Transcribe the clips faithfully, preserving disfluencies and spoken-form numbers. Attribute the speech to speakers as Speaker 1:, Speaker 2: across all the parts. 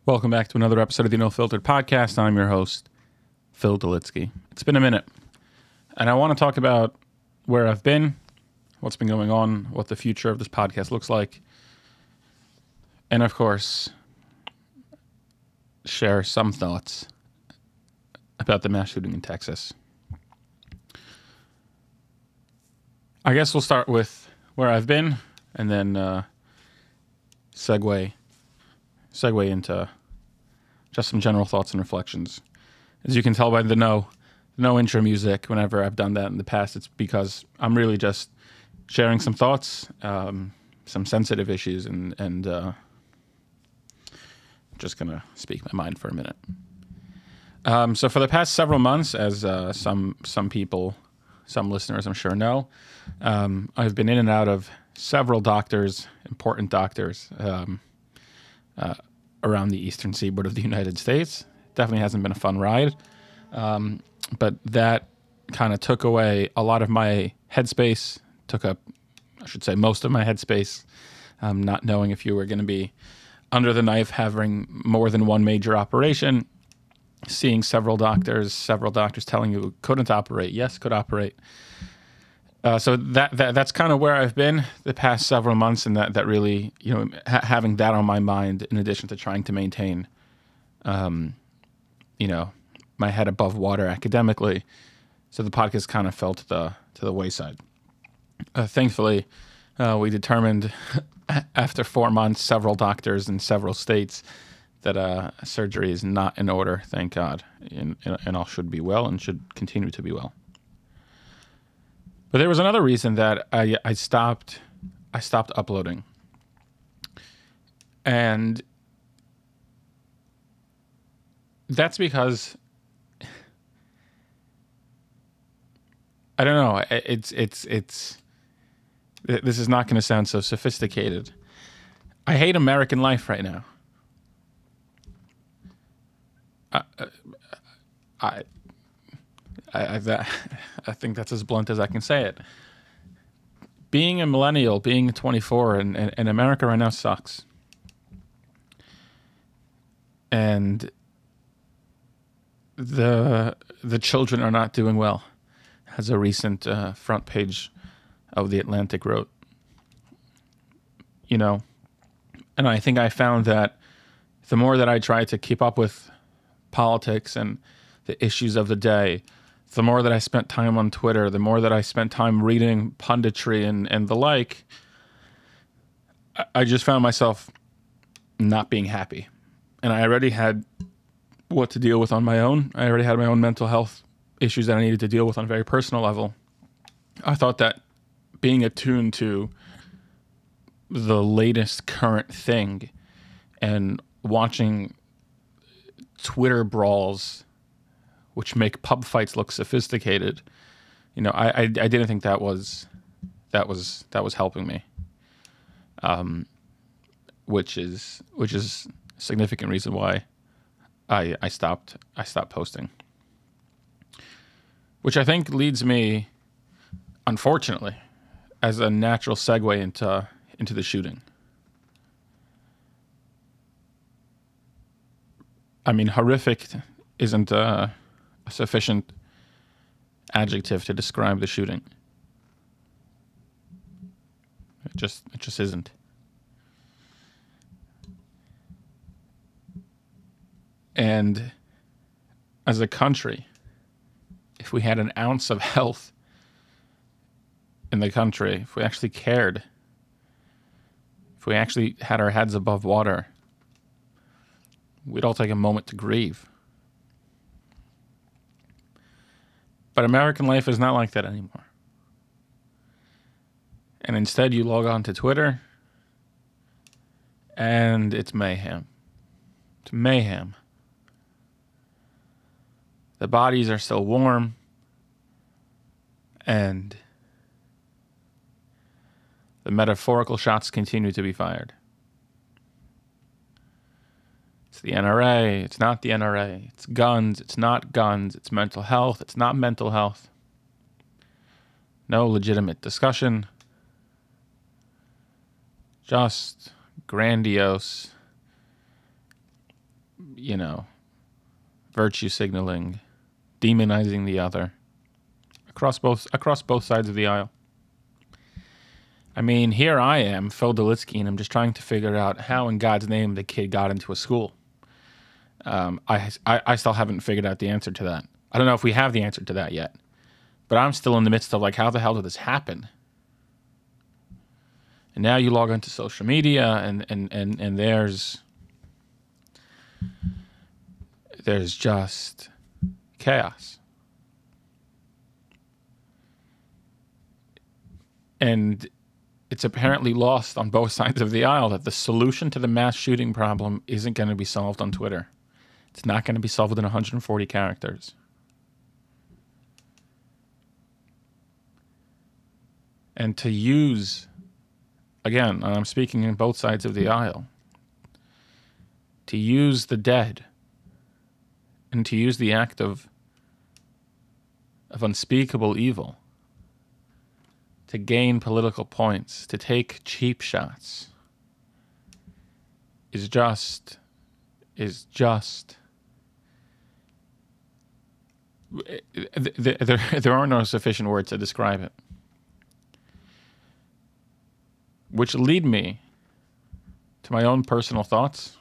Speaker 1: Welcome back to another episode of the No Filtered Podcast. I'm your host, Phil Delitsky. It's been a minute, and I want to talk about where I've been, what's been going on, what the future of this podcast looks like, and of course, share some thoughts about the mass shooting in Texas. I guess we'll start with where I've been, and then uh, segue segue into just some general thoughts and reflections. As you can tell by the no, no intro music, whenever I've done that in the past, it's because I'm really just sharing some thoughts, um, some sensitive issues, and, and uh, just going to speak my mind for a minute. Um, so for the past several months, as uh, some some people, some listeners I'm sure know, um, I've been in and out of several doctors, important doctors, um, Uh, around the eastern seaboard of the United States. Definitely hasn't been a fun ride. Um, but that kind of took away a lot of my headspace, took up, I should say, most of my headspace, um, not knowing if you were going to be under the knife, having more than one major operation, seeing several doctors, several doctors telling you couldn't operate, yes, could operate. Uh, so that, that that's kind of where I've been the past several months, and that, that really, you know, ha- having that on my mind, in addition to trying to maintain, um, you know, my head above water academically. So the podcast kind of fell to the to the wayside. Uh, thankfully, uh, we determined after four months, several doctors in several states, that uh, surgery is not in order. Thank God, and, and all should be well and should continue to be well. But there was another reason that I, I stopped I stopped uploading. And that's because I don't know, it's it's it's this is not going to sound so sophisticated. I hate American life right now. I I I, I, that, I think that's as blunt as I can say it. Being a millennial, being twenty-four in, in, in America right now sucks. And the the children are not doing well, as a recent uh, front page of The Atlantic wrote. You know, and I think I found that the more that I try to keep up with politics and the issues of the day, the more that I spent time on Twitter, the more that I spent time reading punditry and, and the like, I just found myself not being happy. And I already had what to deal with on my own. I already had my own mental health issues that I needed to deal with on a very personal level. I thought that being attuned to the latest current thing and watching Twitter brawls which make pub fights look sophisticated, you know, I, I I didn't think that was that was that was helping me. Um, which is which is a significant reason why I I stopped I stopped posting. Which I think leads me, unfortunately, as a natural segue into into the shooting. I mean, horrific isn't uh a sufficient adjective to describe the shooting. It just it just isn't. And as a country, if we had an ounce of health in the country, if we actually cared, if we actually had our heads above water, we'd all take a moment to grieve. But American life is not like that anymore. And instead you log on to Twitter and it's mayhem. It's mayhem. The bodies are still warm and the metaphorical shots continue to be fired. It's the N R A, it's not the N R A, it's guns, it's not guns, it's mental health, it's not mental health. No legitimate discussion. Just grandiose you know, virtue signaling, demonizing the other across both across both sides of the aisle. I mean, here I am, Phil Delitsky, and I'm just trying to figure out how in God's name the kid got into a school. Um, I, I, I still haven't figured out the answer to that. I don't know if we have the answer to that yet. But I'm still in the midst of like, how the hell did this happen? And now you log onto social media and, and, and, and there's there's just chaos. And it's apparently lost on both sides of the aisle that the solution to the mass shooting problem isn't going to be solved on Twitter. It's not going to be solved in one hundred forty characters. And to use, again, and I'm speaking in both sides of the aisle, to use the dead and to use the act of, of unspeakable evil to gain political points, to take cheap shots, is just, is just, there, there are no sufficient words to describe it. Which lead me to my own personal thoughts.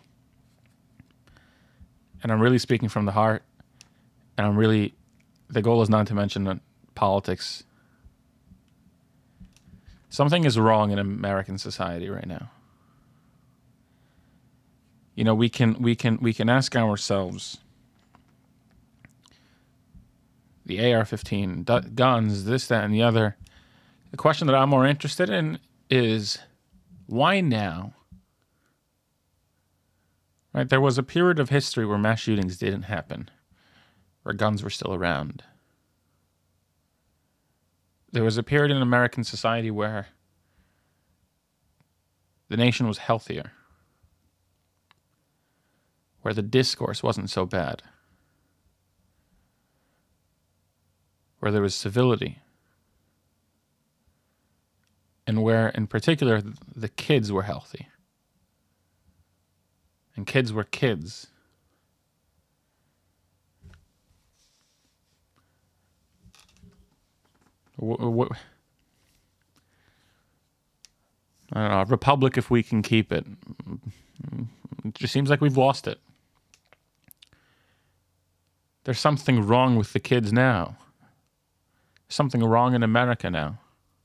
Speaker 1: And I'm really speaking from the heart. And I'm really, the goal is not to mention politics. Something is wrong in American society right now. You know, we can we can we can ask ourselves, the A R fifteen, guns, this, that, and the other. The question that I'm more interested in is, why now? Right? There was a period of history where mass shootings didn't happen, where guns were still around. There was a period in American society where the nation was healthier, where the discourse wasn't so bad, where there was civility, and where, in particular, the kids were healthy. And kids were kids. What, what, I don't know, republic if we can keep it. It just seems like we've lost it. There's something wrong with the kids now. There's something wrong in America now.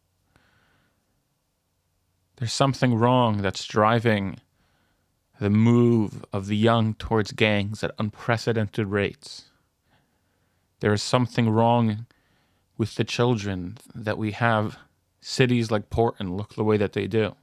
Speaker 1: There's something wrong that's driving the move of the young towards gangs at unprecedented rates. There is something wrong with the children that we have cities like Portland look the way that they do.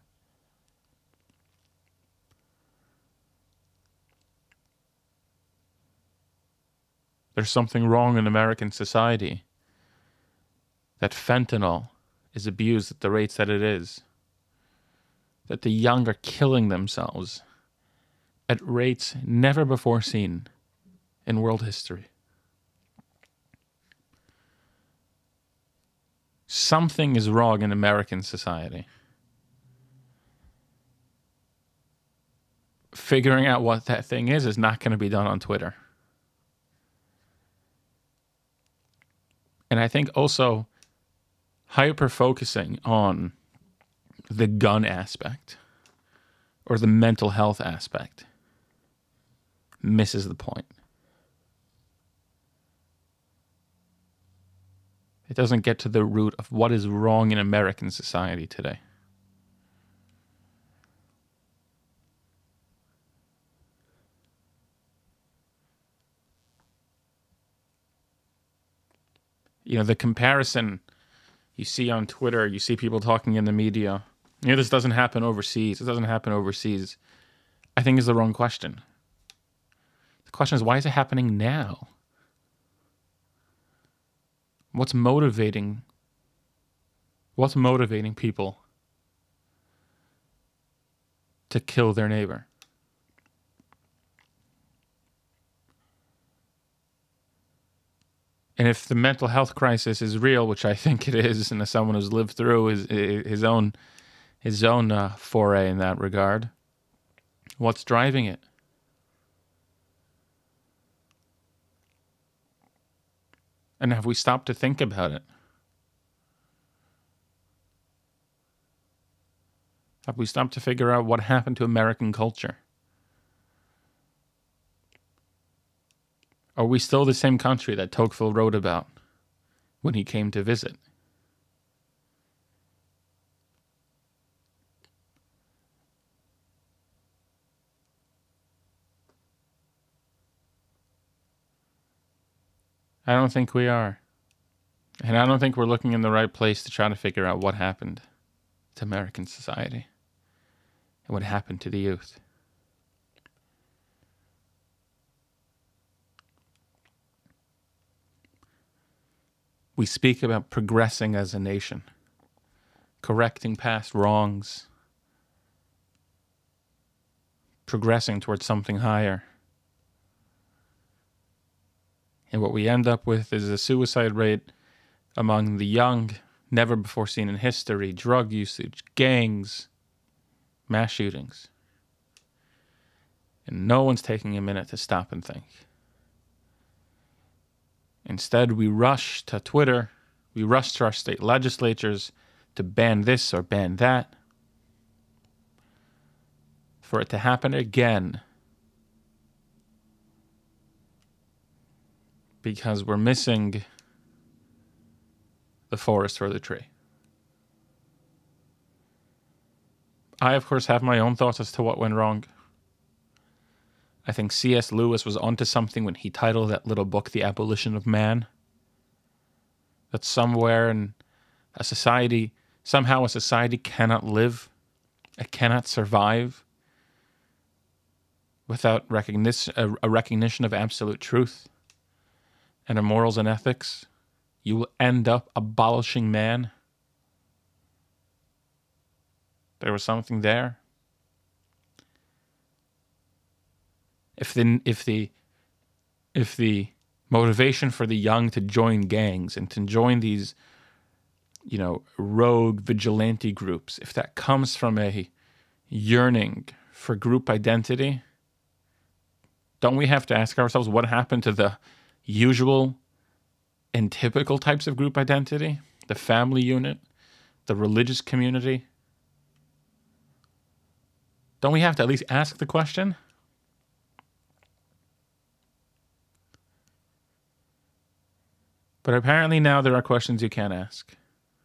Speaker 1: There's something wrong in American society that fentanyl is abused at the rates that it is. That the young are killing themselves at rates never before seen in world history. Something is wrong in American society. Figuring out what that thing is is not going to be done on Twitter. And I think also hyper-focusing on the gun aspect or the mental health aspect misses the point. It doesn't get to the root of what is wrong in American society today. You know, the comparison you see on Twitter, you see people talking in the media, you know, this doesn't happen overseas, it doesn't happen overseas, I think is the wrong question. The question is, why is it happening now? What's motivating, what's motivating people to kill their neighbor? And if the mental health crisis is real, which I think it is, and as someone who's lived through his his own his own uh, foray in that regard, what's driving it? And have we stopped to think about it? Have we stopped to figure out what happened to American culture? Are we still the same country that Tocqueville wrote about when he came to visit? I don't think we are. And I don't think we're looking in the right place to try to figure out what happened to American society and what happened to the youth. We speak about progressing as a nation, correcting past wrongs, progressing towards something higher. And what we end up with is a suicide rate among the young, never before seen in history, drug usage, gangs, mass shootings. And no one's taking a minute to stop and think. Instead, we rush to Twitter, we rush to our state legislatures to ban this or ban that. For it to happen again. Because we're missing the forest for the tree. I, of course, have my own thoughts as to what went wrong. I think C S Lewis was onto something when he titled that little book, The Abolition of Man. That somewhere in a society, somehow a society cannot live, it cannot survive without recognition, a, a recognition of absolute truth and of morals and ethics. You will end up abolishing man. There was something there. If the if the if the motivation for the young to join gangs and to join these, you know, rogue vigilante groups, if that comes from a yearning for group identity, don't we have to ask ourselves what happened to the usual and typical types of group identity? The family unit, the religious community? Don't we have to at least ask the question? But apparently now there are questions you can't ask.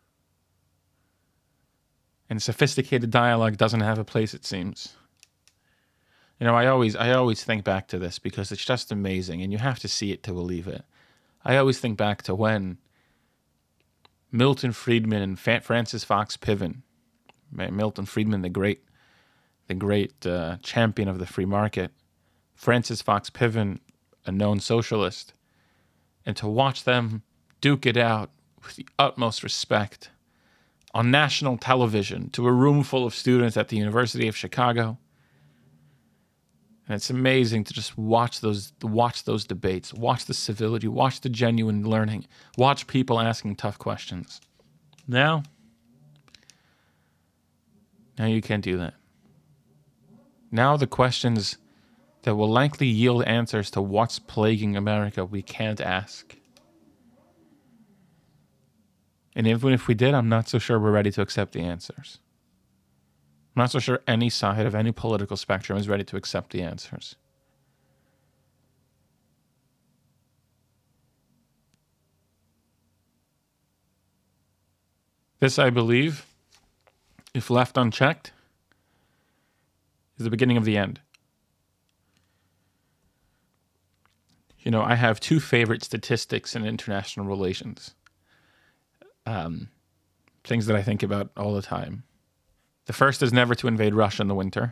Speaker 1: And sophisticated dialogue doesn't have a place, it seems. You know, I always I always think back to this because it's just amazing, and you have to see it to believe it. I always think back to when Milton Friedman and Fa- Francis Fox Piven, Milton Friedman, the great, the great uh, champion of the free market, Francis Fox Piven, a known socialist, and to watch them duke it out with the utmost respect on national television to a room full of students at the University of Chicago. And it's amazing to just watch those watch those debates, watch the civility, watch the genuine learning, watch people asking tough questions. Now, now you can't do that. Now the questions that will likely yield answers to what's plaguing America, we can't ask. And even if we did, I'm not so sure we're ready to accept the answers. I'm not so sure any side of any political spectrum is ready to accept the answers. This, I believe, if left unchecked, is the beginning of the end. You know, I have two favorite statistics in international relations. Um, things that I think about all the time. The first is never to invade Russia in the winter.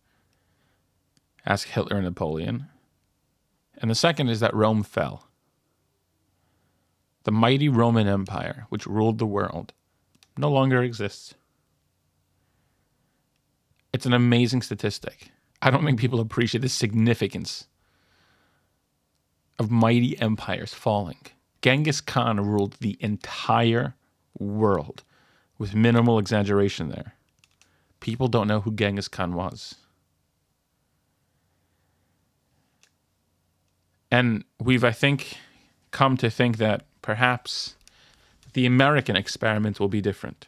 Speaker 1: Ask Hitler and Napoleon. And the second is that Rome fell. The mighty Roman Empire, which ruled the world, no longer exists. It's an amazing statistic. I don't think people appreciate the significance of mighty empires falling. Genghis Khan ruled the entire world with minimal exaggeration there. People don't know who Genghis Khan was. And we've, I think, come to think that perhaps the American experiment will be different.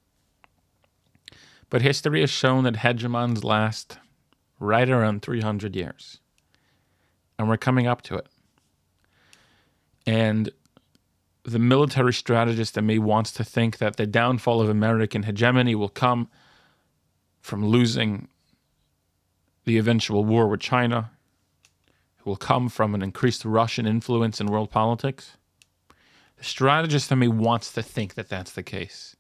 Speaker 1: But history has shown that hegemons last right around three hundred years. And we're coming up to it. And the military strategist in me wants to think that the downfall of American hegemony will come from losing the eventual war with China. It will come from an increased Russian influence in world politics. The strategist in me wants to think that that's the case.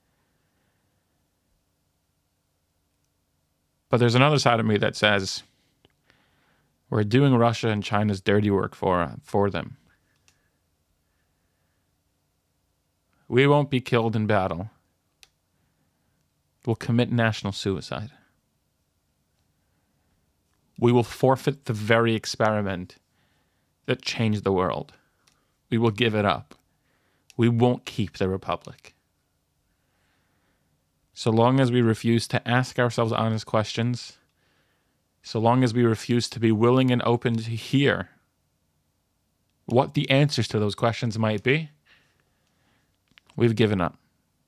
Speaker 1: But there's another side of me that says we're doing Russia and China's dirty work for, for them. We won't be killed in battle. We'll commit national suicide. We will forfeit the very experiment that changed the world. We will give it up. We won't keep the republic. So long as we refuse to ask ourselves honest questions, so long as we refuse to be willing and open to hear what the answers to those questions might be, we've given up.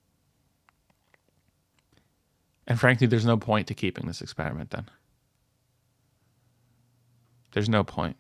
Speaker 1: And frankly, there's no point to keeping this experiment then. There's no point.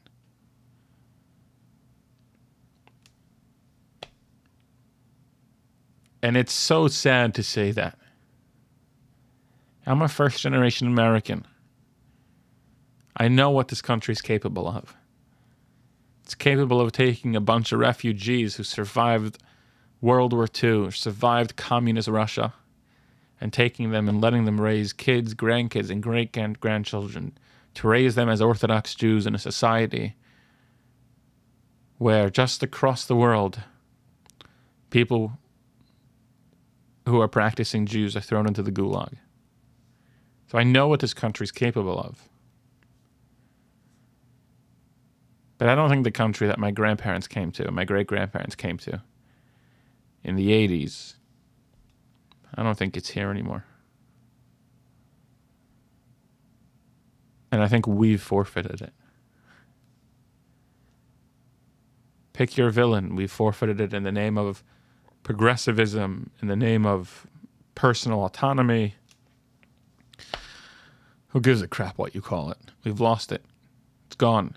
Speaker 1: And it's so sad to say that. I'm a first-generation American. I know what this country is capable of. It's capable of taking a bunch of refugees who survived World War Two, survived communist Russia, and taking them and letting them raise kids, grandkids, and great-grandchildren, to raise them as Orthodox Jews in a society where just across the world, people who are practicing Jews are thrown into the gulag. So I know what this country is capable of. But I don't think the country that my grandparents came to, my great-grandparents came to, in the eighties, I don't think it's here anymore. And I think we've forfeited it. Pick your villain. We've forfeited it in the name of progressivism, in the name of personal autonomy. Who gives a crap what you call it? We've lost it. It's gone.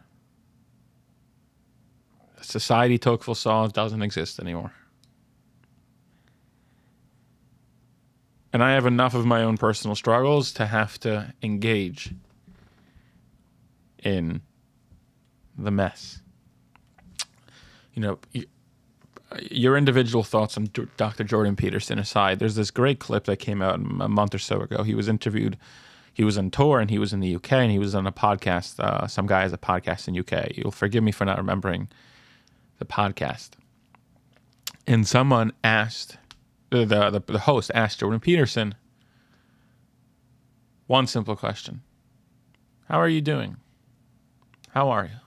Speaker 1: The society Tocqueville saw doesn't exist anymore. And I have enough of my own personal struggles to have to engage in the mess. You know, your individual thoughts on Doctor Jordan Peterson aside, there's this great clip that came out a month or so ago. He was interviewed, he was on tour and he was in the U K and he was on a podcast. Uh, some guy has a podcast in U K. You'll forgive me for not remembering the podcast. And someone asked, the, the, the host asked Jordan Peterson one simple question. How are you doing? How are you?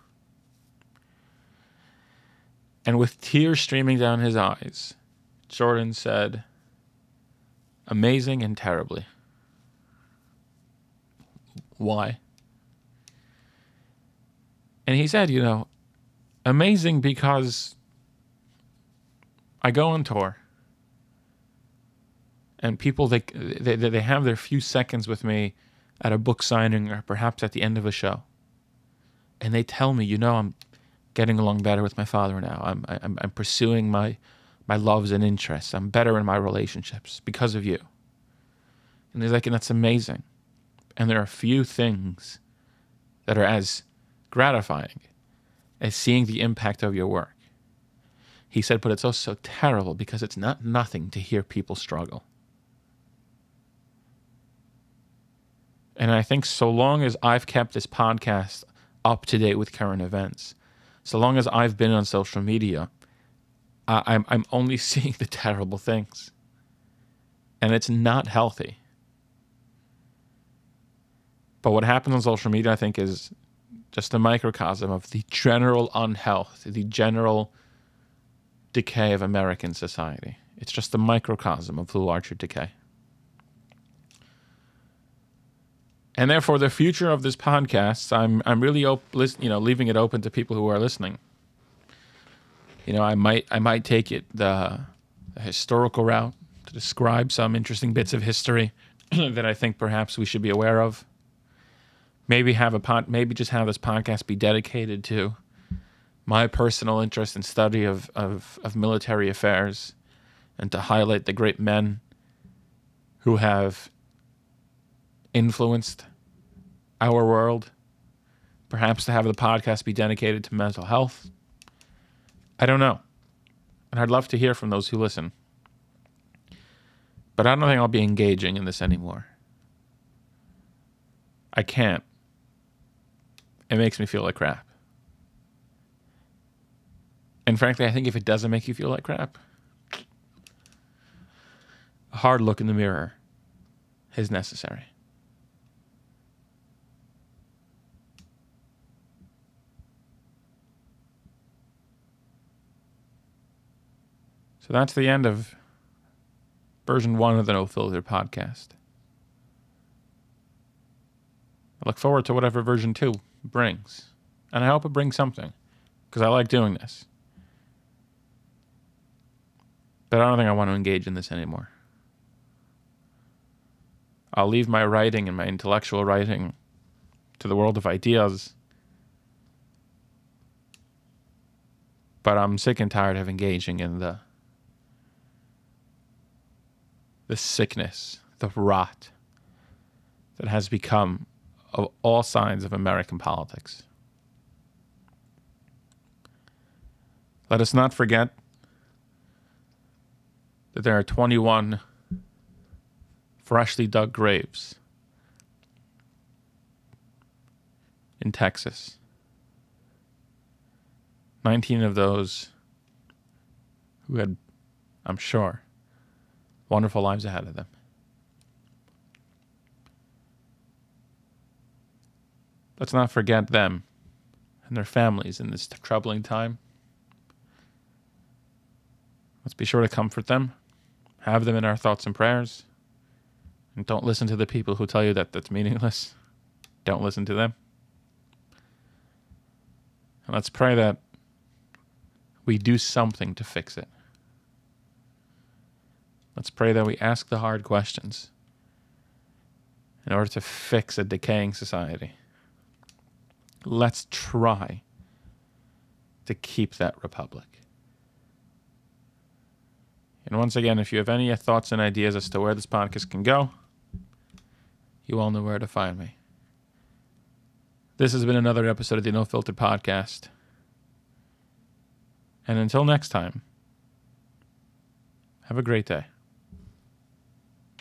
Speaker 1: And with tears streaming down his eyes, Jordan said, amazing and terribly. Why? And he said, you know, amazing because I go on tour and people, they, they, they have their few seconds with me at a book signing or perhaps at the end of a show. And they tell me, you know, I'm getting along better with my father now. I'm I'm, I'm pursuing my my loves and interests. I'm better in my relationships because of you. And he's like, and that's amazing. And there are few things that are as gratifying as seeing the impact of your work. He said, but it's also terrible because it's not nothing to hear people struggle. And I think so long as I've kept this podcast up to date with current events, so long as I've been on social media, I, I'm I'm only seeing the terrible things, and it's not healthy. But what happens on social media, I think, is just a microcosm of the general unhealth, the general decay of American society. It's just a microcosm of the larger decay. And therefore, the future of this podcast, I'm I'm really op- list, you know leaving it open to people who are listening. You know, I might I might take it the, the historical route to describe some interesting bits of history that I think perhaps we should be aware of. Maybe have a pod, maybe just have this podcast be dedicated to my personal interest and study of, of, of military affairs, and to highlight the great men who have influenced our world. Perhaps to have the podcast be dedicated to mental health. I don't know. And I'd love to hear from those who listen. But I don't think I'll be engaging in this anymore. I can't. It makes me feel like crap. And frankly, I think if it doesn't make you feel like crap, a hard look in the mirror is necessary. So that's the end of version one of the No Filter podcast. I look forward to whatever version two brings. And I hope it brings something, because I like doing this. But I don't think I want to engage in this anymore. I'll leave my writing and my intellectual writing to the world of ideas. But I'm sick and tired of engaging in the the sickness, the rot that has become of all sides of American politics. Let us not forget that there are twenty-one freshly dug graves in Texas. nineteen of those who had, I'm sure, wonderful lives ahead of them. Let's not forget them and their families in this troubling time. Let's be sure to comfort them, have them in our thoughts and prayers, and don't listen to the people who tell you that that's meaningless. Don't listen to them. And let's pray that we do something to fix it. Let's pray that we ask the hard questions in order to fix a decaying society. Let's try to keep that republic. And once again, if you have any thoughts and ideas as to where this podcast can go, you all know where to find me. This has been another episode of the No Filter Podcast. And until next time, have a great day.